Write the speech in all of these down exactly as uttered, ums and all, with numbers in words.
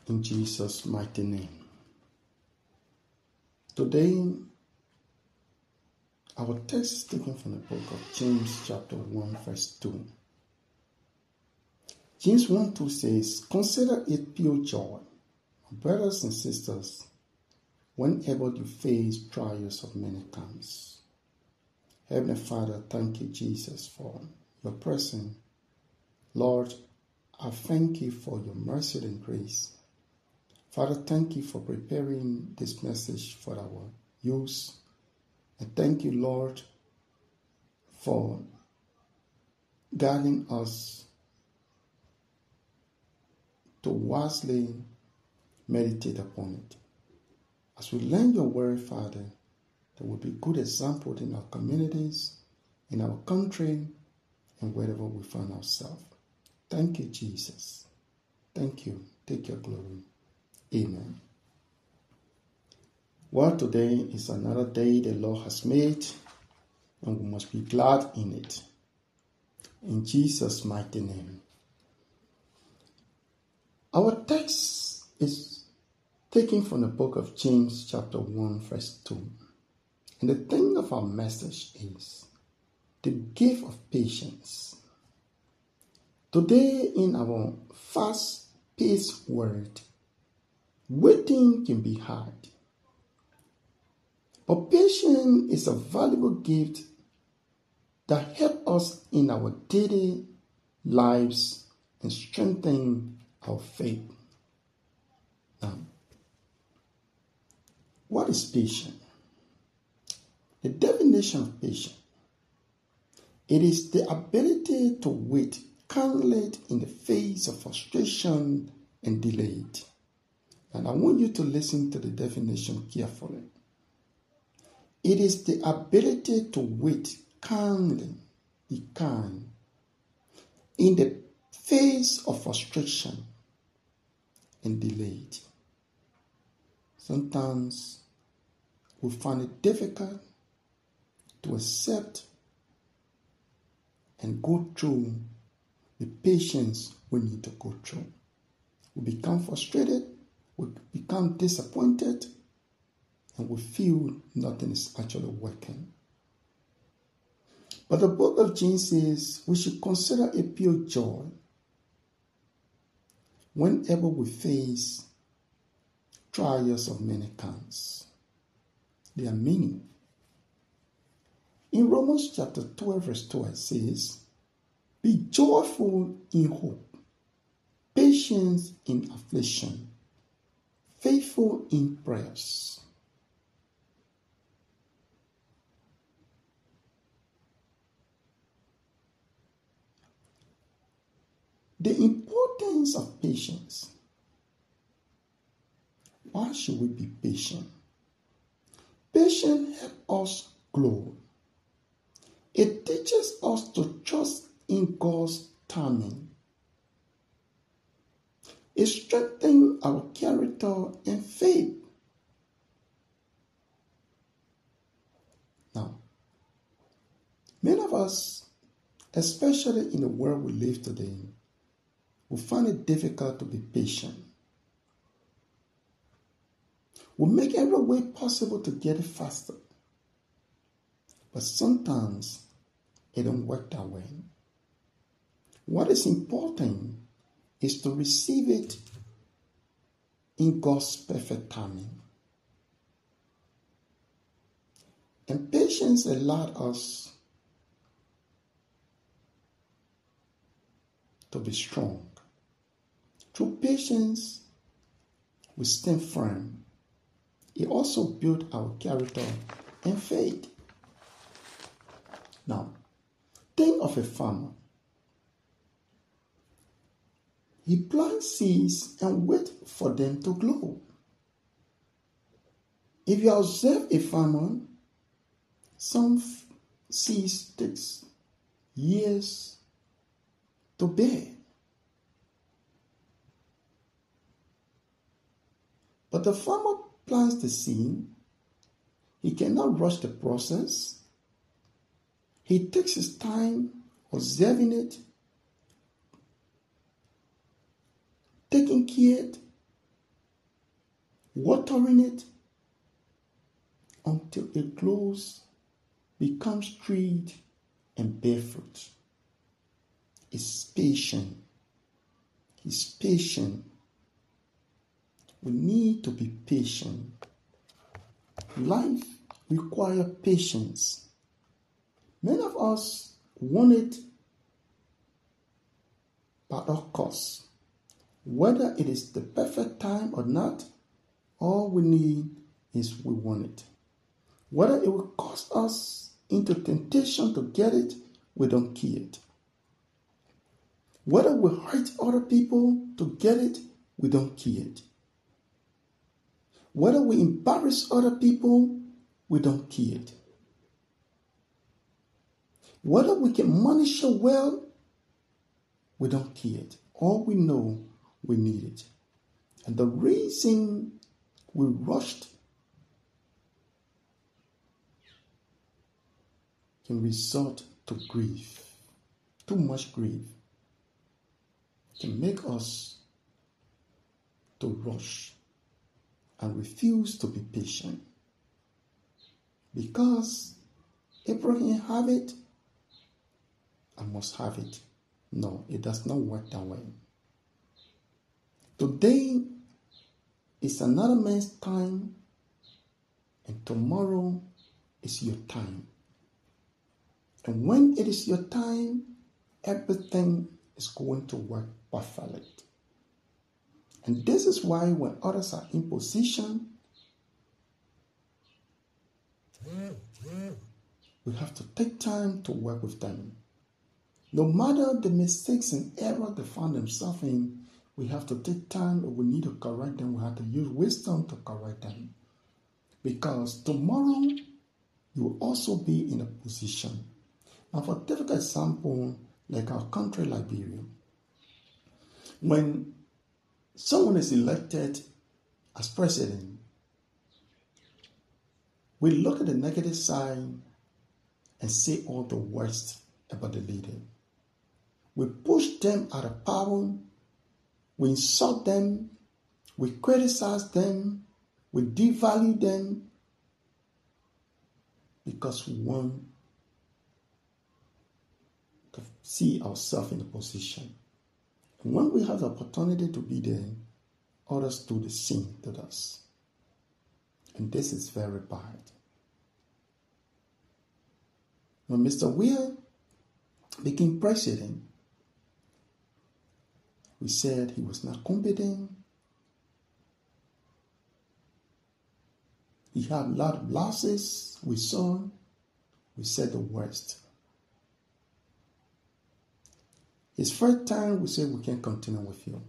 in Jesus' mighty name. Today, our text is taken from the book of James chapter one verse two. James one two says, "Consider it pure joy, brothers and sisters, whenever you face trials of many kinds." Heavenly Father, thank you, Jesus, for your presence. Lord, I thank you for your mercy and grace. Father, thank you for preparing this message for our use. And thank you, Lord, for guiding us to wisely meditate upon it. As we learn your word, Father, there will be good example in our communities, in our country, and wherever we find ourselves. Thank you, Jesus. Thank you. Take your glory. Amen. Well, today is another day the Lord has made, and we must be glad in it. In Jesus' mighty name. Our text is taken from the book of James chapter one verse two. And the theme of our message is the gift of patience. Today, in our fast-paced world, waiting can be hard. But patience is a valuable gift that helps us in our daily lives and strengthen our faith. Now, what is patience? The definition of patience: it is the ability to wait calmly in the face of frustration and delay. And I want you to listen to the definition carefully. It is the ability to wait calmly, be kind, in the face of frustration and delay. Sometimes we find it difficult to accept and go through the patience we need to go through. We become frustrated, we become disappointed, and we feel nothing is actually working. But the book of James says we should consider it pure joy whenever we face trials of many kinds. There are many. In Romans chapter twelve verse twelve says, "Be joyful in hope, patient in affliction, faithful in prayers." The importance of patience. Why should we be patient? Patience helps us grow. It teaches us to trust in God's timing. It strengthens our character and faith. Now, many of us, especially in the world we live today, we find it difficult to be patient. We make every way possible to get it faster. But sometimes it don't work that way. What is important is to receive it in God's perfect timing. And patience allows us to be strong. Through patience, we stand firm. It also builds our character and faith. Now, think of a farmer. He plants seeds and waits for them to grow. If you observe a farmer, some seeds take years to bear. But the farmer plants the seed. He cannot rush the process. He takes his time observing it, taking care watering it until it grows, becomes treed, and bear fruit. It's patient. He's patient. We need to be patient. Life requires patience. Many of us want it at all costs. Whether it is the perfect time or not, all we need is we want it. Whether it will cause us into temptation to get it, we don't care it. Whether we hurt other people to get it, we don't care it. Whether we embarrass other people, we don't care it. Whether we can manage it well, we don't care it. All we know, we need it. And the reason we rushed can result to grief. Too much grief can make us to rush and refuse to be patient. Because Abraham have it, I must have it. No, it does not work that way. Today is another man's time, and tomorrow is your time. And when it is your time, everything is going to work perfectly. And this is why when others are in position, we have to take time to work with them. No matter the mistakes and errors they find themselves in, we have to take time. If we need to correct them, we have to use wisdom to correct them. Because tomorrow, you will also be in a position. Now, for a typical example, like our country, Liberia, when someone is elected as president, we look at the negative side and say all the worst about the leader. We push them out of power, we insult them, we criticize them, we devalue them because we want to see ourselves in a position. And when we have the opportunity to be there, others do the same to us. And this is very bad. When Mister Weah became president, we said he was not competent. He had a lot of losses. We saw, we said the worst. His first time, we said we can't continue with you.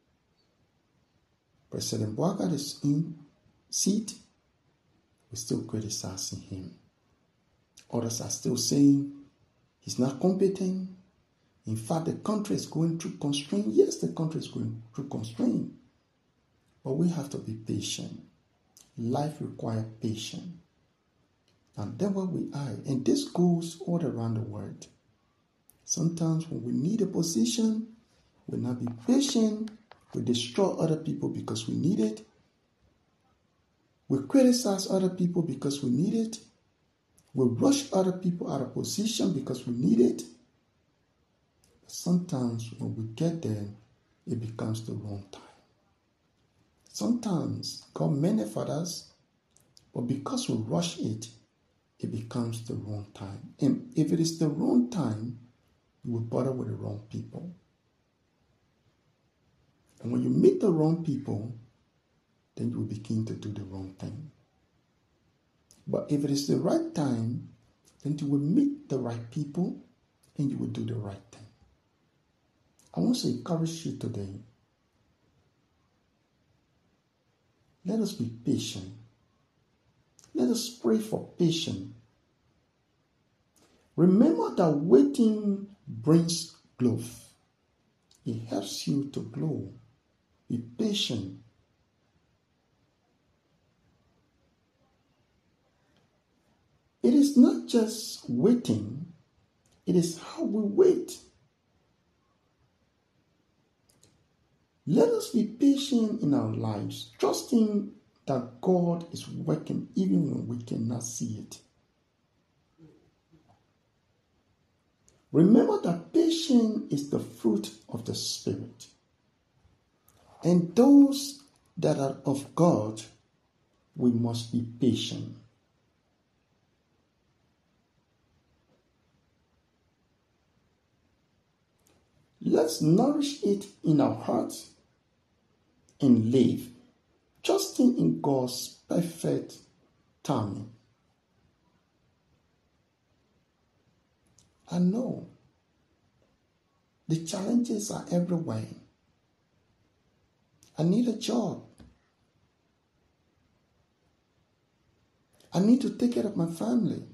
President Bouaga is in seat. We're still criticizing him. Others are still saying he's not competent. In fact, the country is going through constraint. Yes, the country is going through constraint. But we have to be patient. Life requires patience. And that's where we are. And this goes all around the world. Sometimes when we need a position, we not be patient. We destroy other people because we need it. We criticize other people because we need it. We rush other people out of position because we need it. Sometimes when we get there, it becomes the wrong time. Sometimes God meant it for us, but because we rush it, it becomes the wrong time. And if it is the wrong time, you will bother with the wrong people. And when you meet the wrong people, then you will begin to do the wrong thing. But if it is the right time, then you will meet the right people and you will do the right thing. I want to encourage you today. Let us be patient. Let us pray for patience. Remember that waiting brings growth. It helps you to grow. Be patient. It is not just waiting, it is how we wait. Let us be patient in our lives, trusting that God is working even when we cannot see it. Remember that patience is the fruit of the Spirit. And those that are of God, we must be patient. Let's nourish it in our hearts and live, trusting in God's perfect timing. I know the challenges are everywhere. I need a job. I need to take care of my family.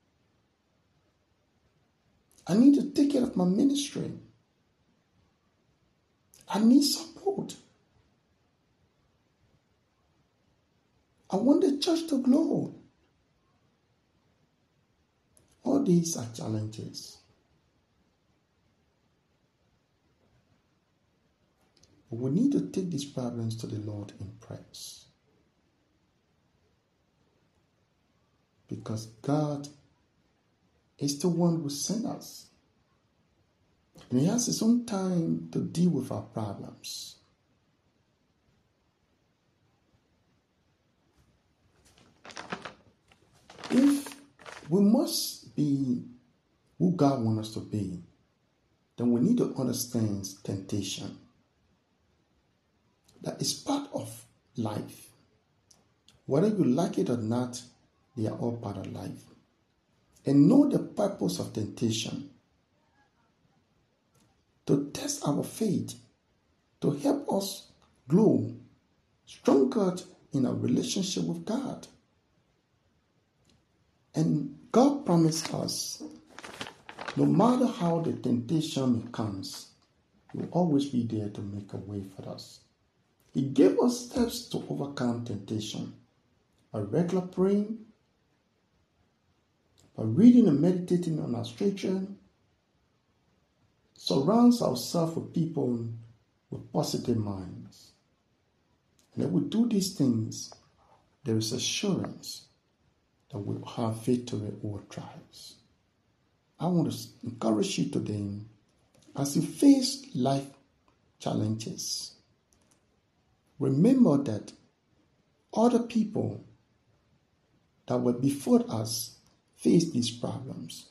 I need to take care of my ministry. I need support. I want the church to grow. All these are challenges. But we need to take these problems to the Lord in prayers. Because God is the one who sent us. And He has His own time to deal with our problems. If we must be who God wants us to be, then we need to understand temptation. That is part of life. Whether you like it or not, they are all part of life. And know the purpose of temptation. To test our faith, to help us grow stronger in our relationship with God. And God promised us, no matter how the temptation comes, He will always be there to make a way for us. He gave us steps to overcome temptation. By regular praying, by reading and meditating on our scripture, surrounds ourselves with people with positive minds. And if we do these things, there is assurance that we'll have victory over trials. I want to encourage you today, as you face life challenges, remember that other people that were before us faced these problems.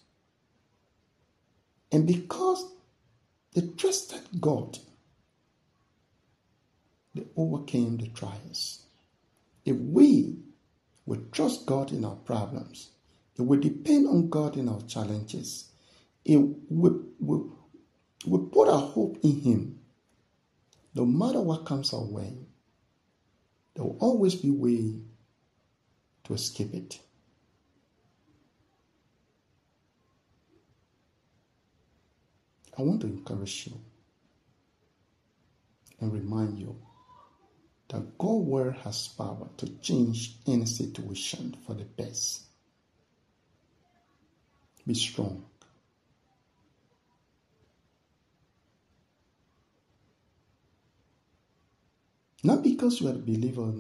And because they trusted God, they overcame the trials. If we would trust God in our problems, if we depend on God in our challenges, if we, we, we put our hope in Him, no matter what comes our way, there will always be a way to escape it. I want to encourage you and remind you that God's word has power to change any situation for the best. Be strong. Not because you are a believer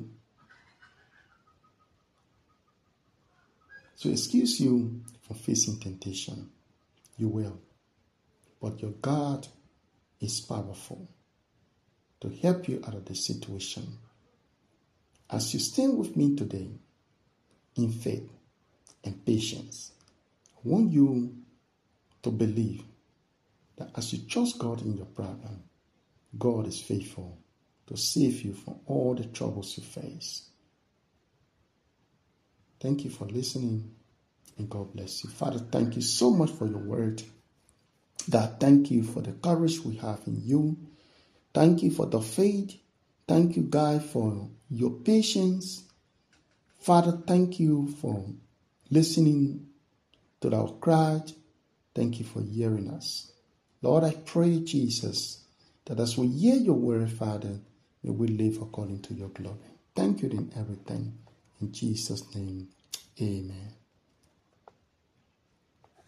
to excuse you from facing temptation. You will. But your God is powerful to help you out of the situation. As you stand with me today in faith and patience, I want you to believe that as you trust God in your problem, God is faithful to save you from all the troubles you face. Thank you for listening, and God bless you. Father, thank you so much for your word. God, thank you for the courage we have in you. Thank you for the faith. Thank you, God, for your patience. Father, thank you for listening to our cry. Thank you for hearing us. Lord, I pray, Jesus, that as we hear your word, Father, may we live according to your glory. Thank you in everything. In Jesus' name, amen.